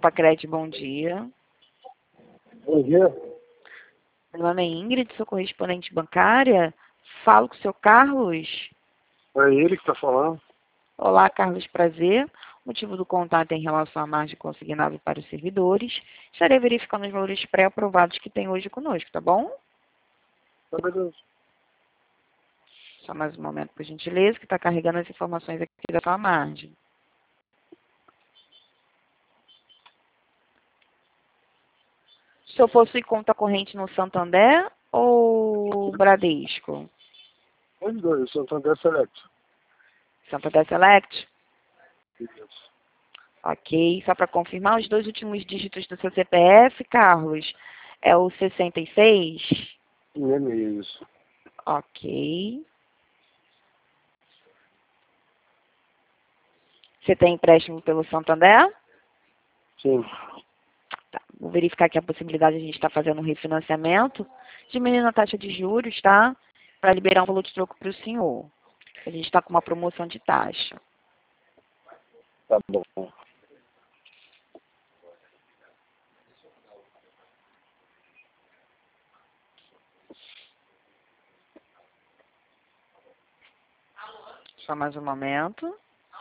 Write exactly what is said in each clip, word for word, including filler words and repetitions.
Pacred, bom dia. Bom dia. Meu nome é Ingrid, sou correspondente bancária. Falo com o seu Carlos. É ele que está falando. Olá, Carlos, prazer. O motivo do contato é em relação à margem consignável para os servidores. Estarei verificando os valores pré-aprovados que tem hoje conosco, tá bom? Tá beleza. Só mais um momento, por gentileza, que está carregando as informações aqui da sua margem. O senhor possui conta corrente no Santander ou Bradesco? Os dois, Santander Select. Santander Select? Isso. Ok, só para confirmar, os dois últimos dígitos do seu C P F, Carlos, é o sessenta e seis? Isso. Ok. Você tem empréstimo pelo Santander? Sim. Tá, vou verificar aqui a possibilidade de a gente estar fazendo um refinanciamento, diminuindo a taxa de juros, tá? Para liberar um valor de troco para o senhor. A gente está com uma promoção de taxa. Tá bom. Só mais um momento.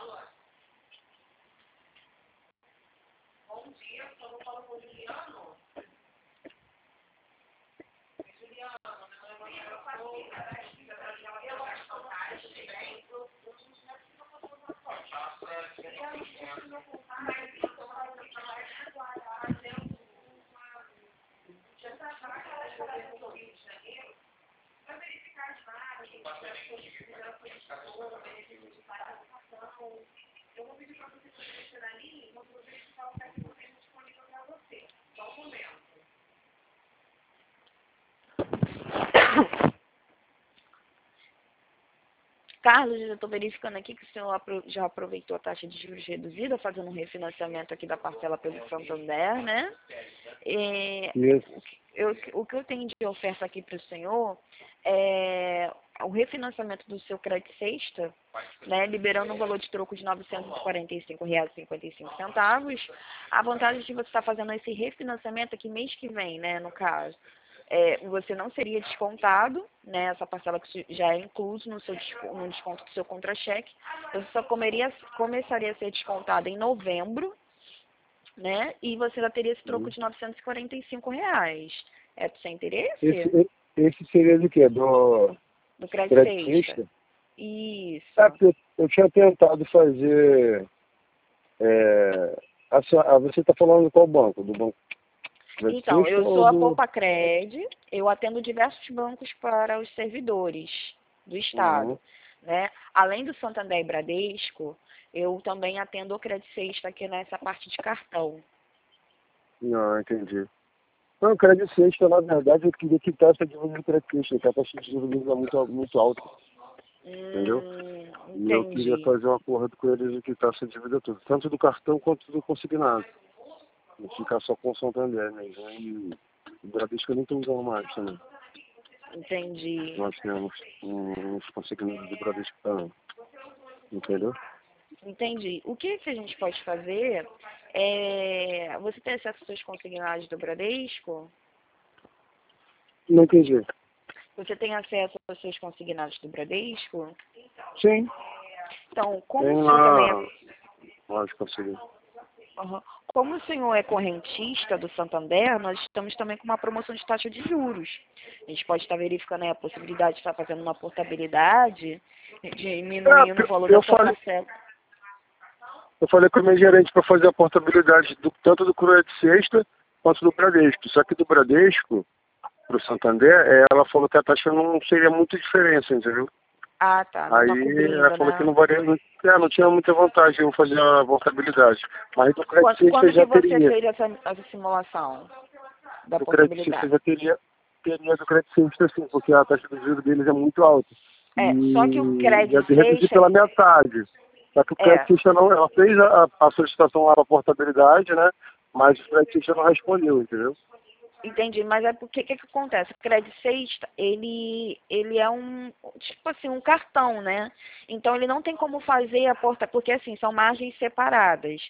Carlos, eu estou verificando aqui que o senhor apro- já aproveitou a taxa de juros reduzida, fazendo um refinanciamento aqui da parcela pelo Santander, né? É, Isso. eu, o que eu tenho de oferta aqui para o senhor é o refinanciamento do seu crédito sexta, né, liberando um valor de troco de novecentos e quarenta e cinco reais e cinquenta e cinco centavos. A vantagem de você estar fazendo esse refinanciamento aqui mês que vem, né, no caso, é, você não seria descontado, né, essa parcela que já é incluso no, seu, no desconto do seu contra-cheque. Você só comeria, começaria a ser descontada em novembro, né? E você já teria esse troco de novecentos e quarenta e cinco reais. É do seu interesse? Esse, esse seria do quê? Do Do crédito crédito sexta. sexta? Isso. É, porque eu, eu tinha tentado fazer... É, a sua- ah, você está falando de qual banco? Do banco crédito Então, sexta eu ou sou a do... Poupa-Cred, eu atendo diversos bancos para os servidores do Uhum. Estado, né? Além do Santander e Bradesco, eu também atendo o crédito sexta aqui nessa parte de cartão. Não, entendi. Não, o crédito sexta, na verdade, eu queria quitar essa dívida do crédito sexta, porque a taxa de juros é muito, muito alta, entendeu? Hum, E eu queria entendi. fazer um acordo com eles de quitar essa dívida toda, tanto do cartão quanto do consignado. Não ficar só com o Santander mesmo. E o Bradesco eu nem estou usando mais também. Entendi. Nós temos uns consignados do Bradesco também. Entendeu? Entendi. O que, que a gente pode fazer é... Você tem acesso aos seus consignados do Bradesco? Não entendi. Você tem acesso aos seus consignados do Bradesco? Sim. Então, como Tem o senhor também lá. é... Pode conseguir. Uhum. Como o senhor é correntista do Santander, nós estamos também com uma promoção de taxa de juros. A gente pode estar verificando aí a possibilidade de estar fazendo uma portabilidade, diminuindo É, o valor da eu sua falei, parcela. eu falei com o meu gerente para fazer a portabilidade do, tanto do crédito sexta quanto do Bradesco. Só que do Bradesco para o Santander, é, ela falou que a taxa não seria muita diferença, entendeu? Ah, tá. Não Aí está ela cobrindo, falou que né? não varia, não, é, não tinha muita vantagem eu fazer a portabilidade. Mas do crédito Quando, sexta quando que já você teria. fez essa, essa simulação da Do crédito sexta portabilidade? já teria, teria do crédito sexta sim, porque a taxa de juros deles é muito alta. É, só que o E ia crédito reduzir sexta pela metade. Só que o crédito é, sexta não, ela fez a, a solicitação lá para portabilidade, né? Mas o crédito sexta não respondeu, entendeu? entendi, mas é porque o que, que acontece? O crédito sexta, ele, ele é um, tipo assim, um cartão, né? Então ele não tem como fazer a porta, porque assim, são margens separadas.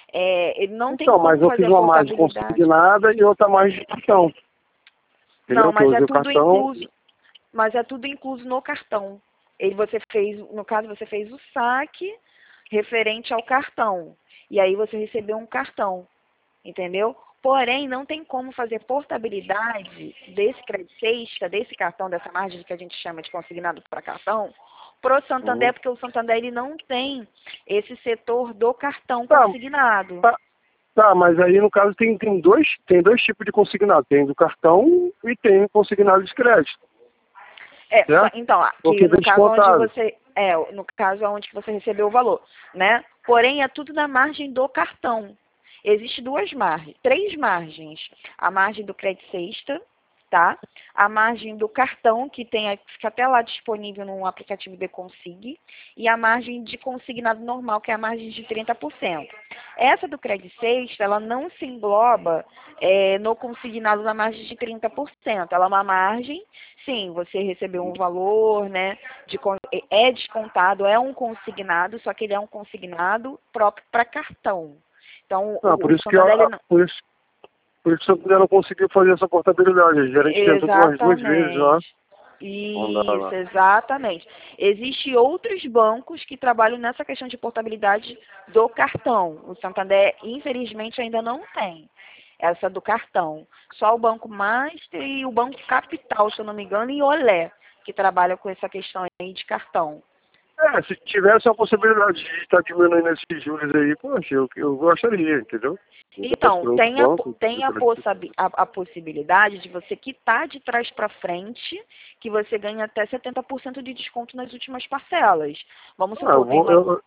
É, ele não tem Então, como mas eu fazer fiz uma margem portabilidade. consignada e outra margem de cartão. Entendeu? Não, Que eu mas é usei o tudo cartão. incluso. Mas é tudo incluso no cartão. Ele você fez, no caso, você fez o saque referente ao cartão. E aí você recebeu um cartão, entendeu? Porém, não tem como fazer portabilidade desse crédito sexta, desse cartão, dessa margem que a gente chama de consignado para cartão, pro Santander, Uhum. porque o Santander ele não tem esse setor do cartão Tá, consignado. tá, tá, mas aí no caso tem, tem, dois, tem dois tipos de consignado. Tem do cartão e tem consignado de crédito. É, só- Certo? então, Porque aqui vem no caso onde descontado. você, é, no caso onde você recebeu o valor, né? Porém, é tudo na margem do cartão. Existem duas margens, três margens. A margem do crédito sexta, tá? A margem do cartão, que tem, fica até lá disponível no aplicativo de Consig, e a margem de consignado normal, que é a margem de trinta por cento. Essa do crédito sexta, ela não se engloba é, no consignado na margem de trinta por cento. Ela é uma margem, sim, você recebeu um valor, né? De, é descontado, é um consignado, só que ele é um consignado próprio para cartão. Então, Ah, o, por o isso que eu, Santander, ele não... por isso, por isso que eu ainda não consegui fazer essa portabilidade. A gerente tentou umas duas vezes lá. Exatamente. Não dá Isso, lá. exatamente. Existem outros bancos que trabalham nessa questão de portabilidade do cartão. O Santander, infelizmente, ainda não tem essa do cartão. Só o Banco Master e o Banco Capital, se eu não me engano, e Olé, que trabalham com essa questão aí de cartão. É, se tivesse a possibilidade de estar diminuindo esses juros aí, poxa, eu, eu gostaria, entendeu? Então, tem, a, Banco, tem a, possabi- a, a possibilidade de você quitar de trás para frente, que você ganha até setenta por cento de desconto nas últimas parcelas. Vamos ah, eu supor, tem vou, uma, eu,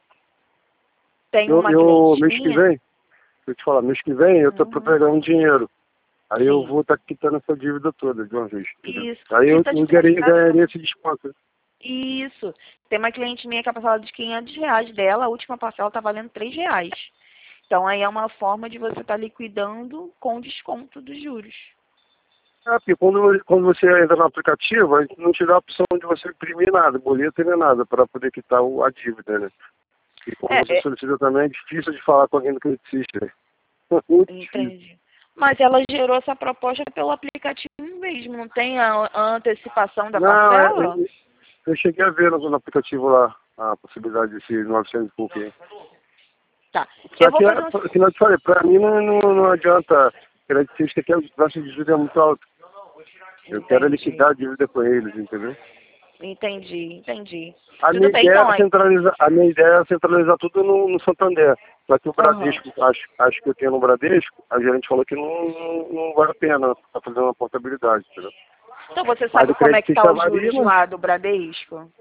tem eu, uma eu, cliente mês que minha. vem, deixa eu te falar, mês que vem eu tô para Uhum, pegar um dinheiro. Aí eu sim, vou estar quitando essa dívida toda de uma vez, entendeu? isso. Aí eu, Quita de eu trás ganharia, para ganharia frente. esse desconto. Isso. Tem uma cliente minha que a parcela de quinhentos reais dela, a última parcela está valendo três reais. Então, aí é uma forma de você estar liquidando com desconto dos juros. É, porque quando, quando você entra no aplicativo, a gente não te dá a opção de você imprimir nada, boleto nem nada, para poder quitar o, a dívida, né? E quando É, você é, solicita também, é difícil de falar com alguém do Credit System. Muito difícil. entendi. Mas ela gerou essa proposta pelo aplicativo mesmo, não tem a, a antecipação da Não, é, parcela? é, eu cheguei a ver no, no aplicativo lá a possibilidade desse novecentos e pouco aí. Tá. Eu Só vou que, fazer um... é, como eu te falei, pra mim não, não, não adianta. Credit System que a taxa de juros é muito alta. Eu quero Entendi, liquidar a dívida com eles, entendeu? entendi, entendi. A Tudo minha bem, ideia então, era aí. centralizar, a minha ideia era centralizar tudo no, no Santander. Só que o Aham. Bradesco, acho, acho que eu tenho no Bradesco, a gerente falou que não, não, não vale a pena estar fazendo uma portabilidade, entendeu? Então, você Mas sabe do como é Credit que tá System os varia, juros mas lá do Bradesco?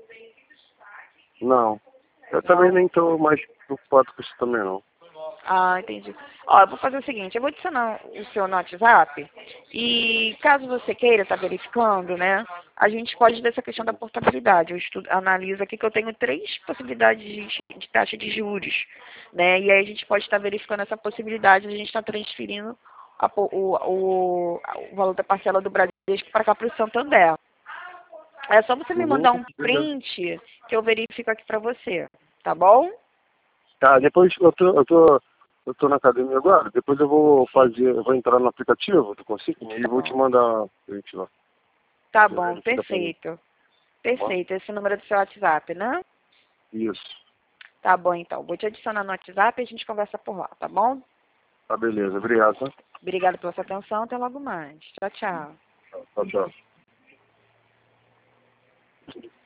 não. Eu também Não? nem estou mais preocupado com isso também, não. Ah, entendi. Ó, eu vou fazer o seguinte, eu vou adicionar o seu no WhatsApp e caso você queira estar verificando, né, a gente pode ver essa questão da portabilidade. Eu estudo, analiso aqui que eu tenho três possibilidades de, de taxa de juros, né, e aí a gente pode estar verificando essa possibilidade de a gente estar transferindo a po- o, o, o valor da parcela do Bradesco para cá para o Santander. É só você me Uhum, mandar um beleza. print que eu verifico aqui para você, tá bom? Tá, depois eu tô, eu tô, eu tô na academia agora, depois eu vou Sim, fazer, eu vou entrar no aplicativo do Consigne e tá vou te bom. mandar o print lá. Tá Você vai bom, liquidar pra mim, perfeito. tá bom? Perfeito. Esse é o número do seu WhatsApp, né? Isso. Tá bom, então. Vou te adicionar no WhatsApp e a gente conversa por lá, tá bom? Tá, beleza. Obrigado, tá? Obrigada pela sua atenção. Até logo mais. Tchau, tchau. Tchau, tchau.